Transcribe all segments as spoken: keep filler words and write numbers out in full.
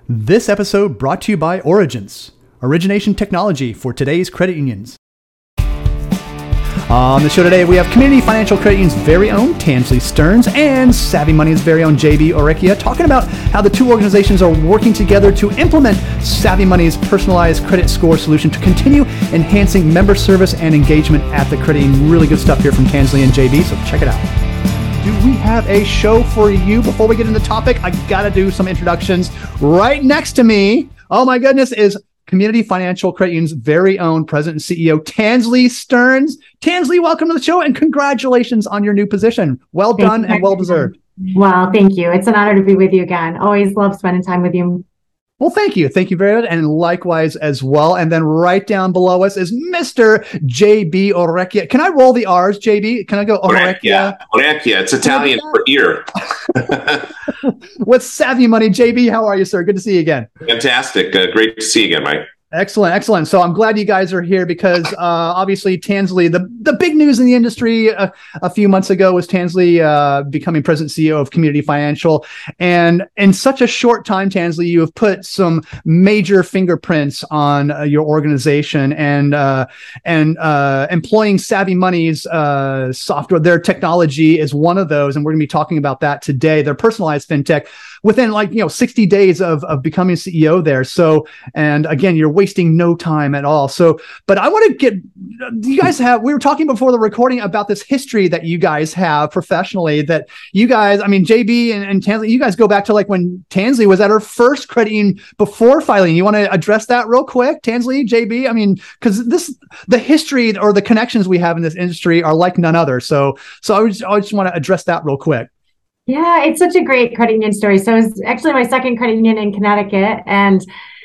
This episode brought to you by Origence, origination technology for today's credit unions. On the show today, we have Community Financial Credit Union's very own Tansley Stearns and Savvy Money's very own J B Orecchia talking about how the two organizations are working together to implement Savvy Money's personalized credit score solution to continue enhancing member service and engagement at the credit union. Really good stuff here from Tansley and J B, so check it out. Do we have a show for you? Before we get into the topic, I gotta do some introductions. Right next to me, oh my goodness, is Community Financial Credit Union's very own President and C E O, Tansley Stearns. Tansley, welcome to the show and congratulations on your new position. Well done and well deserved. Well, thank you. It's an honor to be with you again. Always love spending time with you. Well, thank you. Thank you very much. And likewise as well. And then right down below us is Mister J B Orecchia. Can I roll the R's, J B? Can I go Orecchia? Orecchia. It's Italian for ear. With Savvy Money, J B, how are you, sir? Good to see you again. Fantastic. Uh, great to see you again, Mike. Excellent, excellent. So I'm glad you guys are here because uh, obviously Tansley, the, the big news in the industry uh, a few months ago was Tansley uh, becoming President and C E O of Community Financial. And in such a short time, Tansley, you have put some major fingerprints on uh, your organization and uh, and uh, employing Savvy Money's uh, software. Their technology is one of those, and we're going to be talking about that today. Their personalized fintech within like, you know, sixty days of, of becoming C E O there. So, and again, you're wasting no time at all. So, but I want to get, you guys have, we were talking before the recording about this history that you guys have professionally that you guys, I mean, J B and, and Tansley, you guys go back to like when Tansley was at her first credit union before Filene. You want to address that real quick, Tansley, J B? I mean, because this, the history or the connections we have in this industry are like none other. So, so I just, I just want to address that real quick. Yeah, it's such a great credit union story. So it's actually my second credit union in Connecticut. And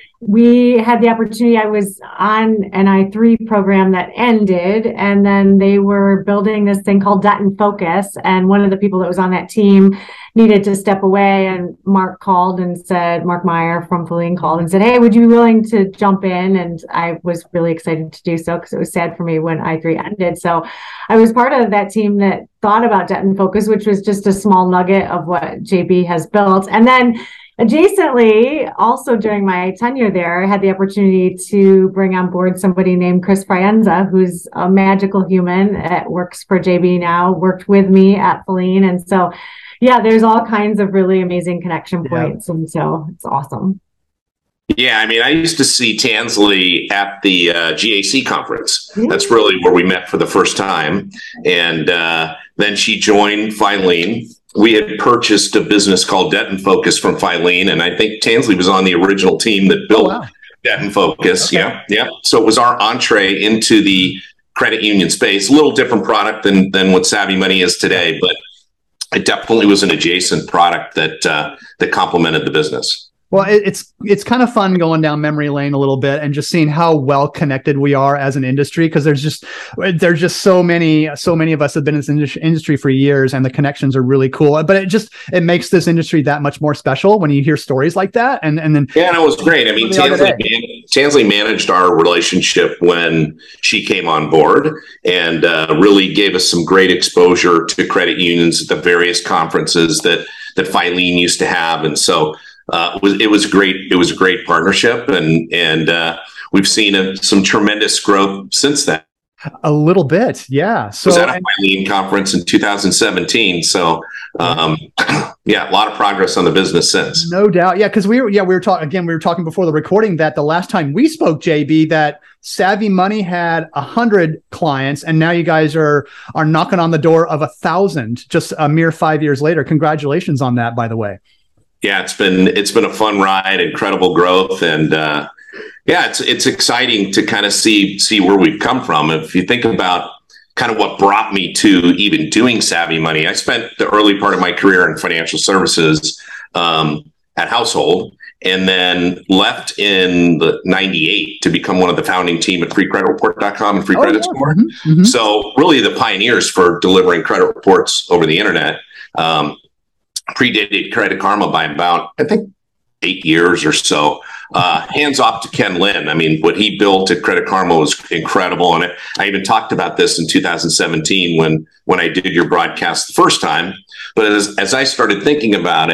we had the opportunity, I was on an I three program that ended, and then they were building this thing called Debt and Focus. And one of the people that was on that team needed to step away. And Mark called and said, Mark Meyer from Filene called and said, hey, would you be willing to jump in? And I was really excited to do so because it was sad for me when I three ended. So I was part of that team that thought about Debt and Focus, which was just a small nugget of what J B has built. And then adjacently, also during my tenure there, I had the opportunity to bring on board somebody named Chris Frienza, who's a magical human that works for J B now, worked with me at Filene. And so, yeah, there's all kinds of really amazing connection points. Yeah. And so it's awesome. Yeah, I mean, I used to see Tansley at the uh, G A C conference. Mm-hmm. That's really where we met for the first time. And uh, then she joined Filene. We had purchased a business called Debt and Focus from Filene, and I think Tansley was on the original team that built oh, wow. Debt and Focus. Okay. Yeah, yeah. So it was our entree into the credit union space. A little different product than than what Savvy Money is today, but it definitely was an adjacent product that uh, that complemented the business. Well, it, it's it's kind of fun going down memory lane a little bit and just seeing how well connected we are as an industry, because there's just there's just so many so many of us have been in this industry for years, and the connections are really cool. But it just it makes this industry that much more special when you hear stories like that. And and then yeah, and it was great. I mean, Tansley, man, Tansley managed our relationship when she came on board, and uh, really gave us some great exposure to credit unions at the various conferences that that Filene used to have, and so. Uh, it was it was great. It was a great partnership, and and uh, we've seen a, some tremendous growth since then. A little bit, yeah. So I was at a Filene conference in two thousand seventeen. So um, yeah, a lot of progress on the business since. No doubt, yeah. Because we were yeah we were talking again. We were talking before the recording that the last time we spoke, J B, that Savvy Money had a hundred clients, and now you guys are are knocking on the door of a thousand just a mere five years later. Congratulations on that, by the way. Yeah, it's been it's been a fun ride, incredible growth, and uh, yeah, it's it's exciting to kind of see see where we've come from. If you think about kind of what brought me to even doing Savvy Money, I spent the early part of my career in financial services um, at Household, and then left in the ninety-eight to become one of the founding team at free credit report dot com and Free oh, Credit yeah. Score. Mm-hmm. Mm-hmm. So really the pioneers for delivering credit reports over the internet. Um, predated Credit Karma by about, I think, eight years or so. Uh, hands off to Ken Lin. I mean, what he built at Credit Karma was incredible. And it, I even talked about this in two thousand seventeen when, when I did your broadcast the first time. But as, as I started thinking about it,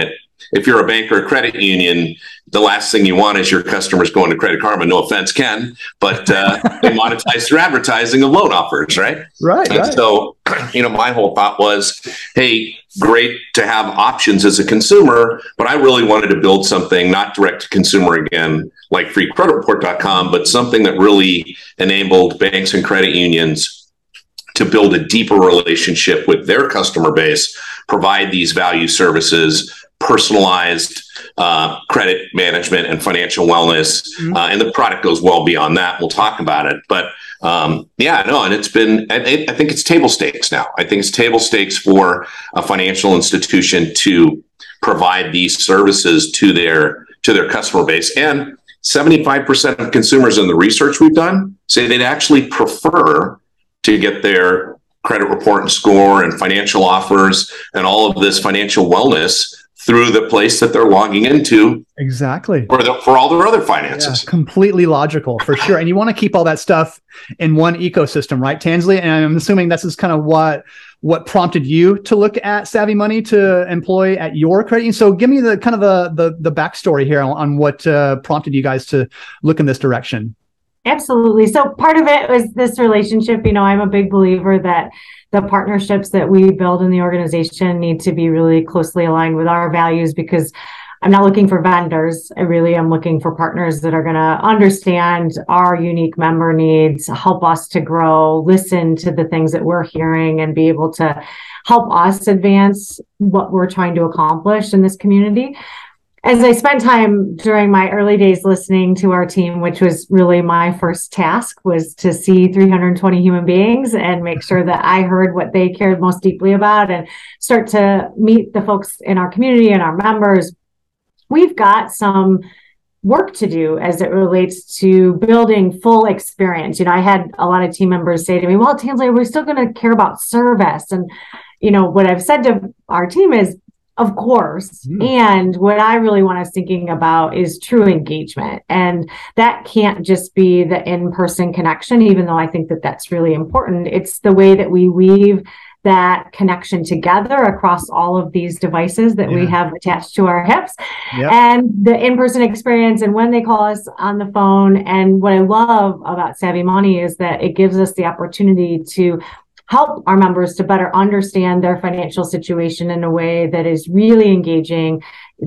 if you're a bank or a credit union, the last thing you want is your customers going to Credit Karma. No offense, Ken, but uh, they monetize through advertising of loan offers, right? Right. And right. so, you know, my whole thought was, hey, great to have options as a consumer, but I really wanted to build something not direct to consumer again, like free credit report dot com, but something that really enabled banks and credit unions to build a deeper relationship with their customer base, provide these value services, personalized uh, credit management and financial wellness. Mm-hmm. Uh, and the product goes well beyond that. We'll talk about it. But um, yeah, no, and it's been, I, I think it's table stakes now. I think it's table stakes for a financial institution to provide these services to their, to their customer base. And seventy-five percent of consumers in the research we've done say they'd actually prefer to get their credit report and score and financial offers and all of this financial wellness through the place that they're logging into. Exactly. For, the, for all their other finances. Yeah, completely logical, for sure. And you want to keep all that stuff in one ecosystem, right, Tansley? And I'm assuming this is kind of what what prompted you to look at Savvy Money to employ at your credit union. So give me the kind of the the, the backstory here on, on what uh, prompted you guys to look in this direction. Absolutely. So part of it was this relationship. You know, I'm a big believer that the partnerships that we build in the organization need to be really closely aligned with our values, because I'm not looking for vendors. I really am looking for partners that are going to understand our unique member needs, help us to grow, listen to the things that we're hearing, and be able to help us advance what we're trying to accomplish in this community. As I spent time during my early days listening to our team, which was really my first task, was to see three hundred twenty human beings and make sure that I heard what they cared most deeply about and start to meet the folks in our community and our members. We've got some work to do as it relates to building full experience. You know, I had a lot of team members say to me, well, Tansley, we're still going to care about service. And, you know, what I've said to our team is, of course. Mm. And what I really want us thinking about is true engagement. And that can't just be the in-person connection, even though I think that that's really important. It's the way that we weave that connection together across all of these devices that yeah. we have attached to our hips. Yep. And the in-person experience, and when they call us on the phone. And what I love about Savvy Money is that it gives us the opportunity to help our members to better understand their financial situation in a way that is really engaging.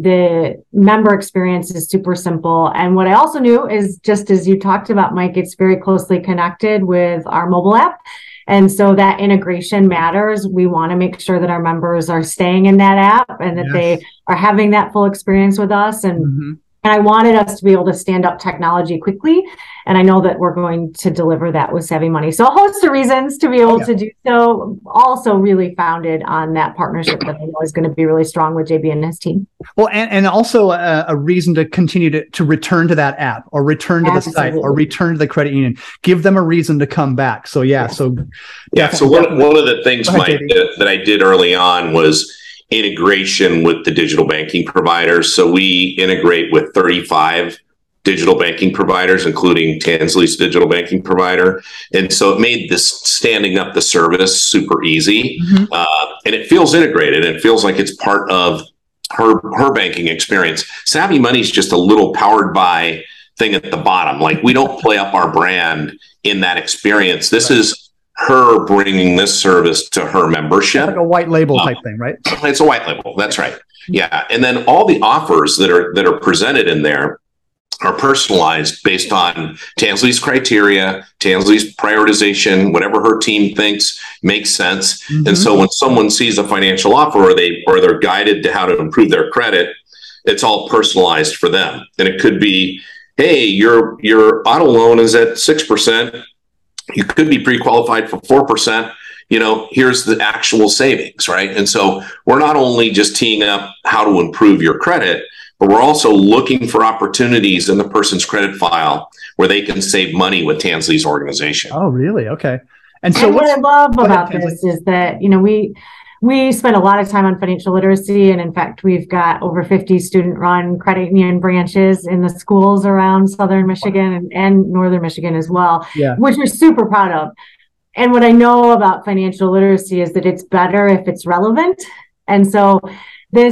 The member experience is super simple. And what I also knew is, just as you talked about, Mike, it's very closely connected with our mobile app. And so that integration matters. We want to make sure that our members are staying in that app and that yes. they are having that full experience with us. And mm-hmm. And I wanted us to be able to stand up technology quickly. And I know that we're going to deliver that with Savvy Money. So a host of reasons to be able oh, yeah. to do so, also really founded on that partnership that I know is going to be really strong with J B and his team. Well, and, and also a, a reason to continue to, to return to that app, or return to Absolutely. the site, or return to the credit union. Give them a reason to come back. So yeah, so yeah. So one, one of the things, ahead, Mike, that, that I did early on was integration with the digital banking providers. So we integrate with thirty-five digital banking providers, including Tansley's digital banking provider. And so it made this standing up the service super easy. Mm-hmm. Uh, and it feels integrated. It feels like it's part of her, her banking experience. Savvy Money is just a little powered by thing at the bottom. Like, we don't play up our brand in that experience. This right. is her bringing this service to her membership. Like a white label um, type thing, right? It's a white label. That's right. Yeah. And then all the offers that are that are presented in there are personalized based on Tansley's criteria, Tansley's prioritization, whatever her team thinks makes sense. Mm-hmm. And so when someone sees a financial offer, or they or they're guided to how to improve their credit, it's all personalized for them. And it could be, hey, your your auto loan is at six percent. You could be pre-qualified for four percent. You know, here's the actual savings, right? And so we're not only just teeing up how to improve your credit, but we're also looking for opportunities in the person's credit file where they can save money with Tansley's organization. Oh, really? Okay. And so and what I love about ahead, this is that, you know, we we spend a lot of time on financial literacy. And in fact, we've got over fifty student-run credit union branches in the schools around Southern Michigan and, and Northern Michigan as well, yeah. which we're super proud of. And what I know about financial literacy is that it's better if it's relevant. And so this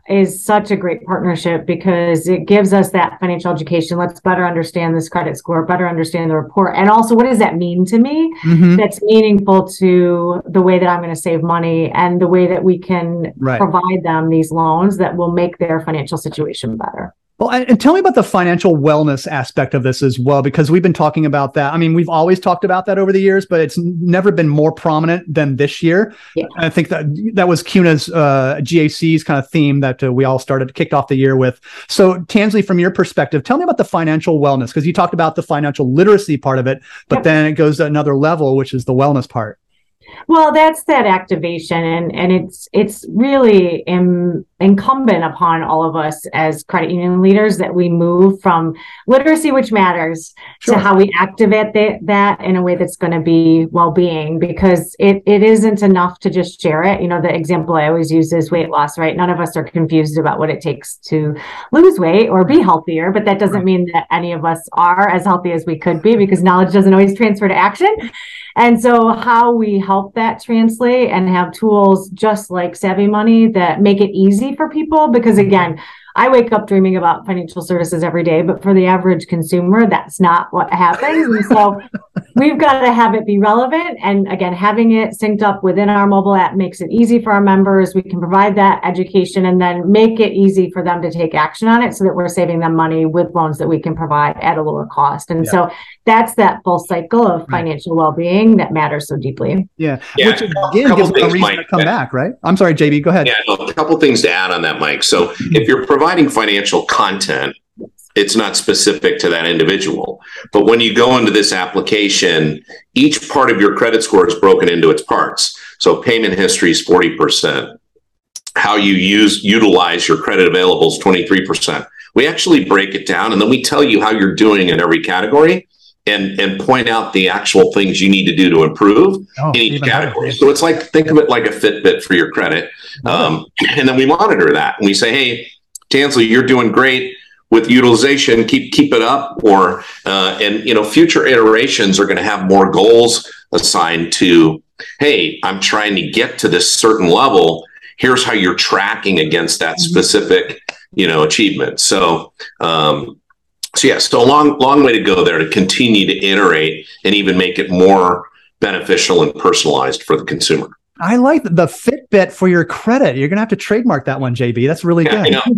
is such a great partnership because it gives us that financial education. Let's better understand this credit score, better understand the report. And also, what does that mean to me? Mm-hmm. That's meaningful to the way that I'm going to save money and the way that we can right. provide them these loans that will make their financial situation better. Well, and tell me about the financial wellness aspect of this as well, because we've been talking about that. I mean, we've always talked about that over the years, but it's never been more prominent than this year. Yeah. I think that that was CUNA's uh, G A C's kind of theme that uh, we all started, kicked off the year with. So Tansley, from your perspective, tell me about the financial wellness, because you talked about the financial literacy part of it, but yep. then it goes to another level, which is the wellness part. Well, that's that activation, and, and it's it's really in, incumbent upon all of us as credit union leaders that we move from literacy, which matters, sure. to how we activate the, that in a way that's going to be well-being, because it, it isn't enough to just share it. You know, the example I always use is weight loss, right? None of us are confused about what it takes to lose weight or be healthier, but that doesn't mean that any of us are as healthy as we could be, because knowledge doesn't always transfer to action. And so how we help that translate and have tools just like Savvy Money that make it easy for people, because again, I wake up dreaming about financial services every day, but for the average consumer, that's not what happens. And so we've got to have it be relevant. And again, having it synced up within our mobile app makes it easy for our members. We can provide that education and then make it easy for them to take action on it so that we're saving them money with loans that we can provide at a lower cost. And yeah. so that's that full cycle of financial right. well-being that matters so deeply. Yeah. yeah. Which again gives them a reason Mike, to come back, right? I'm sorry, J B, go ahead. Yeah, no, a couple things to add on that, Mike. So if you're providing financial content, it's not specific to that individual. But when you go into this application, each part of your credit score is broken into its parts. So payment history is forty percent. How you use utilize your credit available is twenty-three percent. We actually break it down, and then we tell you how you're doing in every category and, and point out the actual things you need to do to improve oh, in each category. Better. So it's like, think of it like a Fitbit for your credit. Um, and then we monitor that. And we say, hey, Tansley, you're doing great with utilization, keep keep it up, or uh, and you know, future iterations are going to have more goals assigned to, hey, I'm trying to get to this certain level. Here's how you're tracking against that specific, you know, achievement. So, um, so yeah, so a long long way to go there to continue to iterate and even make it more beneficial and personalized for the consumer. I like the Fitbit for your credit. You're going to have to trademark that one, J B. That's really yeah, good. I,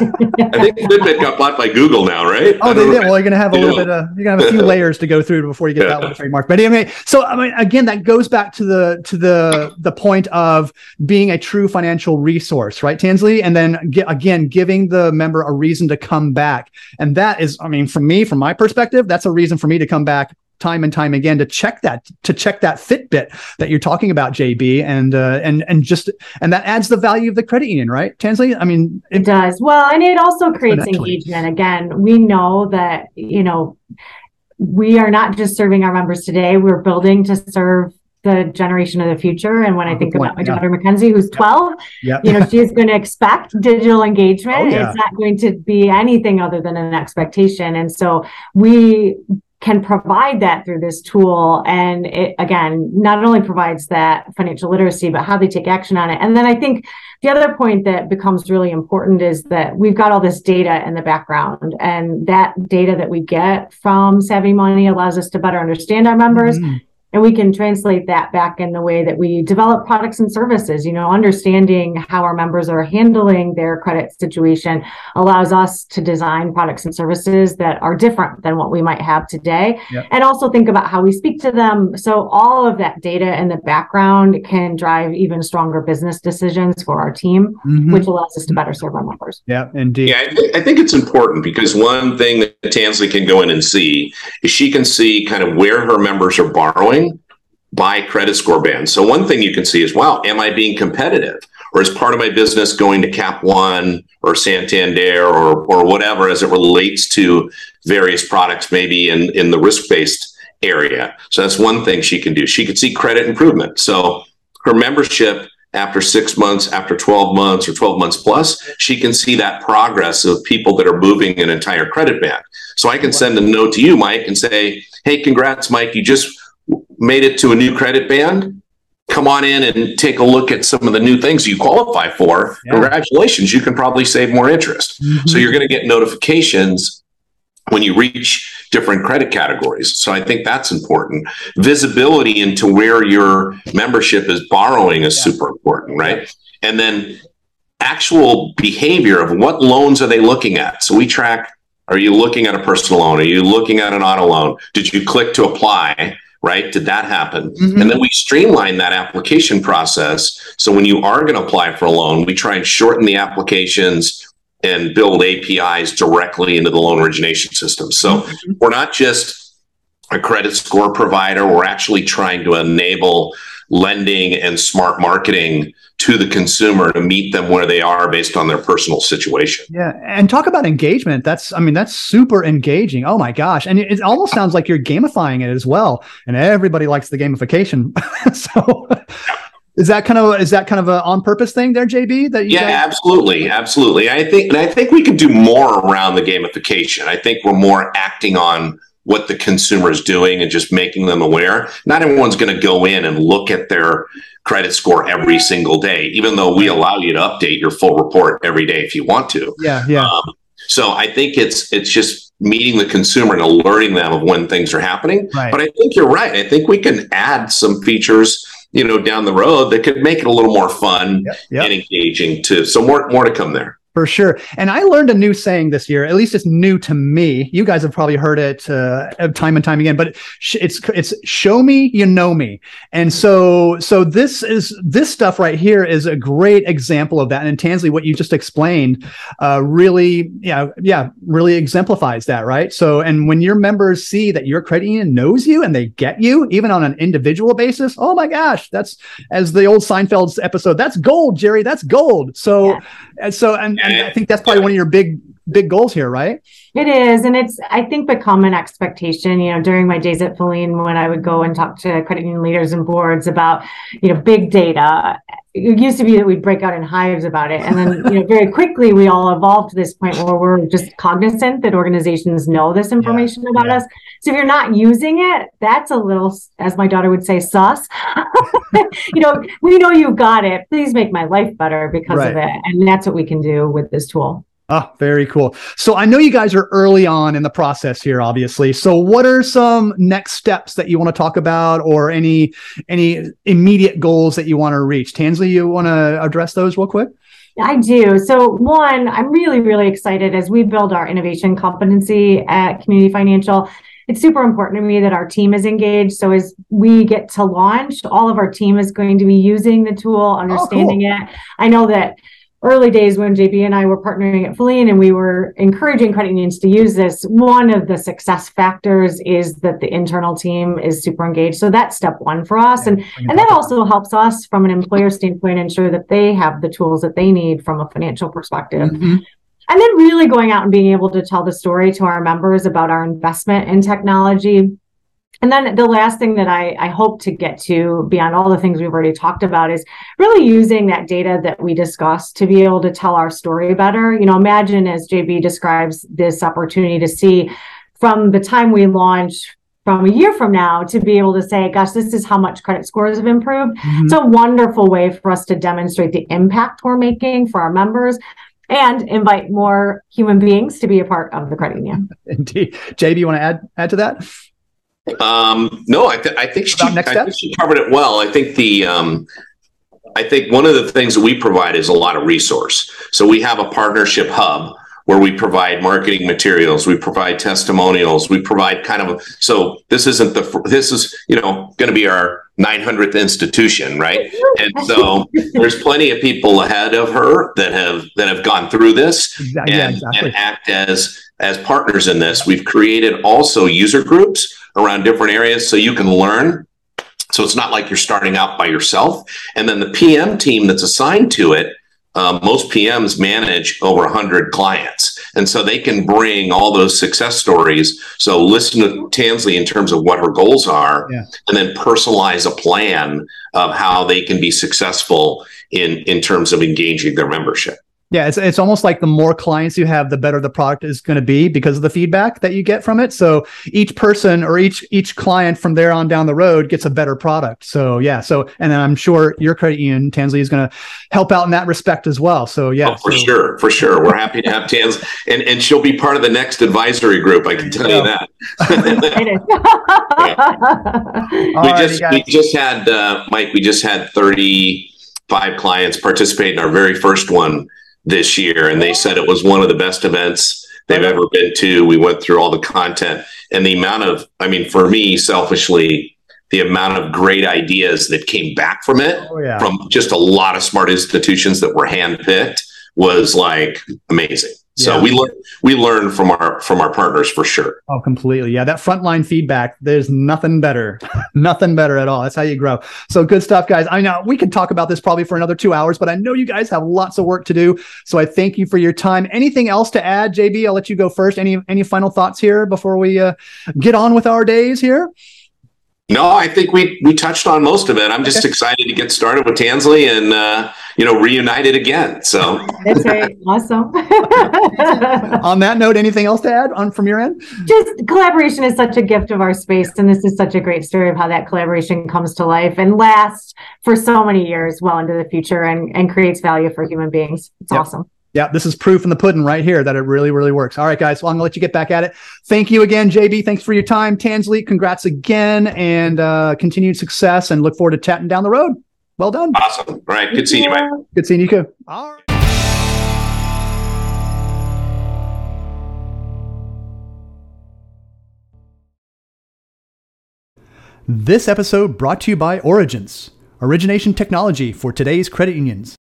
I think Fitbit got bought by Google now, right? Oh, they did. Well, you're going to have a little bit of, you're going to have a few layers to go through before you get that one trademarked. But anyway, so I mean, again, that goes back to the to the the point of being a true financial resource, right, Tansley? And then get, again, giving the member a reason to come back. And that is, I mean, from me, from my perspective, that's a reason for me to come back time and time again to check that to check that Fitbit that you're talking about, J B, and uh, and and just and that adds the value of the credit union, right, Tansley? I mean, it, it does. Well, and it also creates engagement. Again, we know that, you know, we are not just serving our members today; we're building to serve the generation of the future. And when I think about my yeah. daughter Mackenzie, who's twelve, yeah. you know, she is going to expect digital engagement. Oh, yeah. It's not going to be anything other than an expectation, and so we can provide that through this tool. And it, again, not only provides that financial literacy, but how they take action on it. And then I think the other point that becomes really important is that we've got all this data in the background, and that data that we get from Savvy Money allows us to better understand our members. Mm-hmm. And we can translate that back in the way that we develop products and services. You know, understanding how our members are handling their credit situation allows us to design products and services that are different than what we might have today. Yep. And also think about how we speak to them. So all of that data in the background can drive even stronger business decisions for our team, mm-hmm. which allows us to better serve our members. Yeah, indeed. Yeah, I, th- I think it's important because one thing that Tansley can go in and see is she can see kind of where her members are borrowing by credit score band. So one thing you can see is, wow, am I being competitive? Or is part of my business going to Cap One or Santander or or whatever as it relates to various products, maybe in, in the risk-based area? So that's one thing she can do. She can see credit improvement. So her membership after six months, after twelve months or twelve months plus, she can see that progress of people that are moving an entire credit band. So I can send a note to you, Mike, and say, hey, congrats, Mike, you just made it to a new credit band. come on in and take a look at some of the new things you qualify for. Yeah. Congratulations, you can probably save more interest. Mm-hmm. So you're going to get notifications when you reach different credit categories. So I think that's important. Visibility into where your membership is borrowing is yeah. super important, right? Yeah. And then actual behavior of what loans are they looking at? So we track, are you looking at a personal loan? Are you looking at an auto loan? Did you click to apply? Right? Did that happen? Mm-hmm. And then we streamline that application process. So when you are going to apply for a loan, we try and shorten the applications and build A P Is directly into the loan origination system. So mm-hmm. we're not just a credit score provider. We're actually trying to enable lending and smart marketing to the consumer to meet them where they are based on their personal situation. Yeah. And talk about engagement. That's, I mean, that's super engaging. Oh my gosh. And it, it almost sounds like you're gamifying it as well. And everybody likes the gamification. So is that kind of, is that kind of a on purpose thing there, J B? That you yeah, guys- absolutely. Absolutely. I think, and I think we could do more around the gamification. I think we're more acting on what the consumer is doing and just making them aware. Not everyone's going to go in and look at their credit score every single day, even though we allow you to update your full report every day if you want to. Yeah, yeah. Um, so I think it's it's just meeting the consumer and alerting them of when things are happening. Right. But I think you're right. I think we can add some features, you know, down the road that could make it a little more fun yep, yep. and engaging too. So more more to come there. For sure. And I learned a new saying this year, at least it's new to me. You guys have probably heard it uh, time and time again, but it's, it's show me, you know me. And so, so this is, this stuff right here is a great example of that. And Tansley, what you just explained, uh, really, yeah, yeah, really exemplifies that, right? So, and when your members see that your credit union knows you and they get you, even on an individual basis, oh my gosh, that's, as the old Seinfeld's episode, that's gold, Jerry, that's gold. So, yeah. and so, and, and I think that's probably one of your big, big goals here, right? It is. And it's, I think, become an expectation, you know, during my days at Filene, when I would go and talk to credit union leaders and boards about, you know, big data. It used to be that we'd break out in hives about it. And then, you know, very quickly, we all evolved to this point where we're just cognizant that organizations know this information yeah, about yeah. us. So if you're not using it, that's a little, as my daughter would say, sus. You know, we know you got it. Please make my life better because right. of it. And that's what we can do with this tool. Oh, very cool. So I know you guys are early on in the process here, obviously. So what are some next steps that you want to talk about, or any any immediate goals that you want to reach? Tansley, you want to address those real quick? I do. So one, I'm really, really excited as we build our innovation competency at Community Financial. It's super important to me that our team is engaged. So as we get to launch, all of our team is going to be using the tool, understanding oh, cool. it. I know that early days when J B and I were partnering at Filene and we were encouraging credit unions to use this, one of the success factors is that the internal team is super engaged. So that's step one for us. Yeah, and, and that also helps us from an employer standpoint ensure that they have the tools that they need from a financial perspective. Mm-hmm. And then really going out and being able to tell the story to our members about our investment in technology. And then the last thing that I, I hope to get to beyond all the things we've already talked about is really using that data that we discussed to be able to tell our story better. You know, imagine, as J B describes, this opportunity to see from the time we launch from a year from now to be able to say, gosh, this is how much credit scores have improved. Mm-hmm. It's a wonderful way for us to demonstrate the impact we're making for our members and invite more human beings to be a part of the credit union. Indeed. J B, you want to add add to that? Um, no, I, th- I think she, I think she covered it well. I think the, um, I think one of the things that we provide is a lot of resource. So we have a partnership hub where we provide marketing materials, we provide testimonials, we provide kind of, so this isn't the, this is, you know, going to be our nine hundredth institution, right? And so there's plenty of people ahead of her that have, that have gone through this exactly, and, yeah, exactly. and act as, as partners in this. We've created also user groups around different areas so you can learn. So it's not like you're starting out by yourself. And then the P M team that's assigned to it, um, most P Ms manage over one hundred clients. And so they can bring all those success stories. So listen to Tansley in terms of what her goals are, yeah. and then personalize a plan of how they can be successful in, in terms of engaging their membership. Yeah, it's it's almost like the more clients you have, the better the product is going to be because of the feedback that you get from it. So each person or each each client from there on down the road gets a better product. So yeah, so and then I'm sure your credit union, Tansley, is going to help out in that respect as well. So yeah, oh, for so. sure, for sure, we're happy to have Tans, and and she'll be part of the next advisory group. I can tell you that. yeah. We just we just had uh, Mike. We just had thirty-five clients participate in our very first one this year, and they said it was one of the best events they've ever been to. We went through all the content and the amount of, I mean, for me, selfishly, the amount of great ideas that came back from it, oh, yeah. from just a lot of smart institutions that were handpicked, was like amazing. So yeah. we learn we learn from our from our partners for sure. Oh, completely. Yeah, that frontline feedback, there's nothing better. Nothing better at all. That's how you grow. So good stuff, guys. I know we could talk about this probably for another two hours, but I know you guys have lots of work to do. So I thank you for your time. Anything else to add, J B? I'll let you go first. Any any final thoughts here before we uh, get on with our days here? No, I think we we touched on most of it. I'm just okay. excited to get started with Tansley and uh, you know, reunited again. So that's right. Awesome. On that note, anything else to add on from your end? Just collaboration is such a gift of our space, and this is such a great story of how that collaboration comes to life and lasts for so many years, well into the future, and and creates value for human beings. It's yep. awesome. Yeah, this is proof in the pudding right here that it really, really works. All right, guys. Well, I'm going to let you get back at it. Thank you again, J B. Thanks for your time. Tansley, congrats again, and uh, continued success, and look forward to chatting down the road. Well done. Awesome. All right. Good seeing you, Mike. Good seeing you, too. All right. This episode brought to you by Origence, origination technology for today's credit unions.